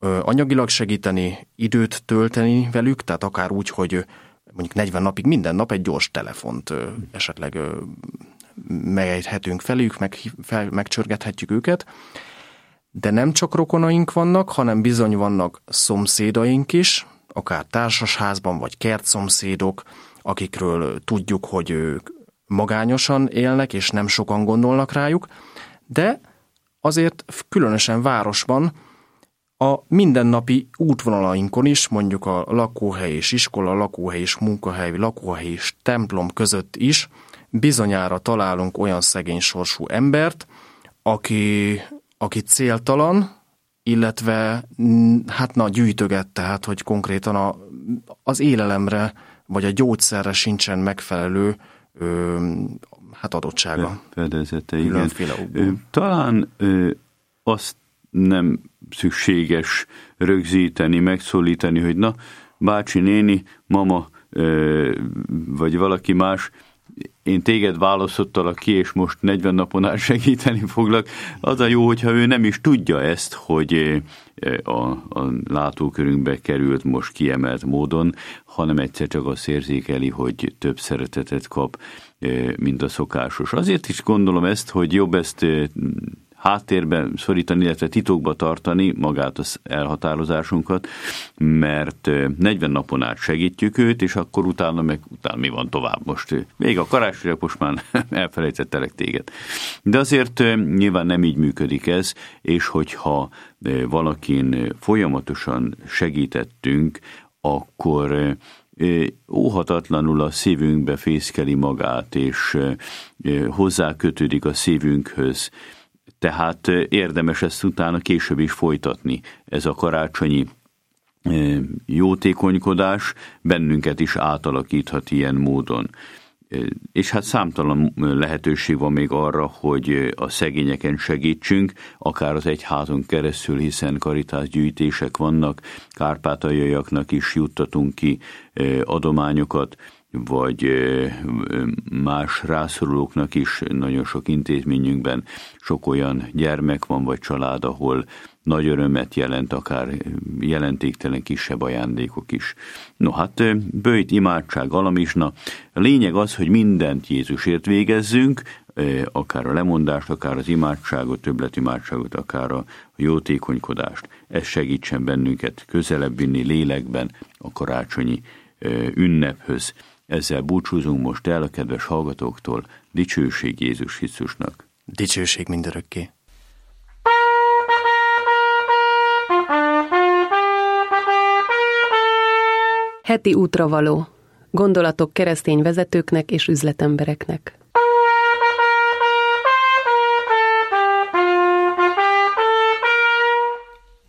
anyagilag segíteni, időt tölteni velük, tehát akár úgy, hogy mondjuk 40 napig minden nap egy gyors telefont esetleg megejthetünk felük, megcsörgethetjük őket, de nem csak rokonaink vannak, hanem bizony vannak szomszédaink is, akár társasházban, vagy kertszomszédok, akikről tudjuk, hogy ők magányosan élnek, és nem sokan gondolnak rájuk, de azért különösen városban a mindennapi útvonalainkon is, mondjuk a lakóhely és iskola, lakóhely és munkahely, lakóhely és templom között is bizonyára találunk olyan szegény sorsú embert, aki céltalan, illetve gyűjtöget, tehát hogy konkrétan az élelemre vagy a gyógyszerre sincsen megfelelő adottsága. Fedezete, igen. Talán azt nem szükséges rögzíteni, megszólítani, hogy na, bácsi, néni, mama, vagy valaki más, én téged választottalak ki, és most 40 napon át segíteni foglak. Az a jó, hogyha ő nem is tudja ezt, hogy a látókörünkbe került most kiemelt módon, hanem egyszer csak azt érzékeli, hogy több szeretetet kap, mint a szokásos. Azért is gondolom ezt, hogy jobb ezt háttérben szorítani, illetve titokba tartani magát az elhatározásunkat, mert 40 napon át segítjük őt, és akkor utána mi van tovább most. Még a karácsonyra most már elfelejtettelek téged. De azért nyilván nem így működik ez, és hogyha valakin folyamatosan segítettünk, akkor óhatatlanul a szívünkbe fészkeli magát, és hozzákötődik a szívünkhöz. Tehát érdemes ezt utána később is folytatni. Ez a karácsonyi jótékonykodás bennünket is átalakíthat ilyen módon. És hát számtalan lehetőség van még arra, hogy a szegényeken segítsünk, akár az egyházon keresztül, hiszen karitásgyűjtések vannak, kárpátaljaiaknak is juttatunk ki adományokat, vagy más rászorulóknak is. Nagyon sok intézményünkben sok olyan gyermek van, vagy család, ahol nagy örömet jelent, akár jelentéktelen kisebb ajándékok is. No hát, böjt, imádság, alamisna. A lényeg az, hogy mindent Jézusért végezzünk, akár a lemondást, akár az imádságot, többletimádságot, akár a jótékonykodást. Ez segítsen bennünket közelebb vinni lélekben a karácsonyi ünnephöz. Ezzel búcsúzunk most el a kedves hallgatóktól. Dicsőség Jézus Krisztusnak. Dicsőség mindörökké. Heti útravaló. Gondolatok keresztény vezetőknek és üzletembereknek.